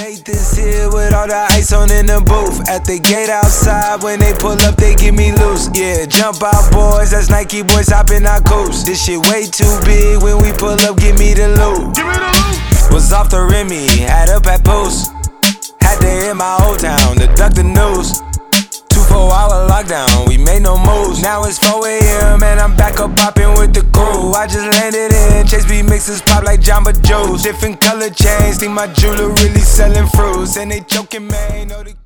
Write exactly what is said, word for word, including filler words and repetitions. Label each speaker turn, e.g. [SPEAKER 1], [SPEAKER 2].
[SPEAKER 1] hate this here with all the ice on in the booth. At the gate outside, when they pull up, they get me loose. Yeah, jump out, boys, that's Nike boys hopping our coast. This shit way too big, when we pull up, give me the loot.
[SPEAKER 2] Give me the loot.
[SPEAKER 1] Was off the Remy, had up at post. Had to hit my old town to duck the news. Two four hour lockdown, we made no moves. Now it's four A M and I'm back up popping with the crew. I just landed in, Chase B mixes pop like Jamba Joe's. Different color chains, think my jeweler really selling fruits. And they joking, man, know the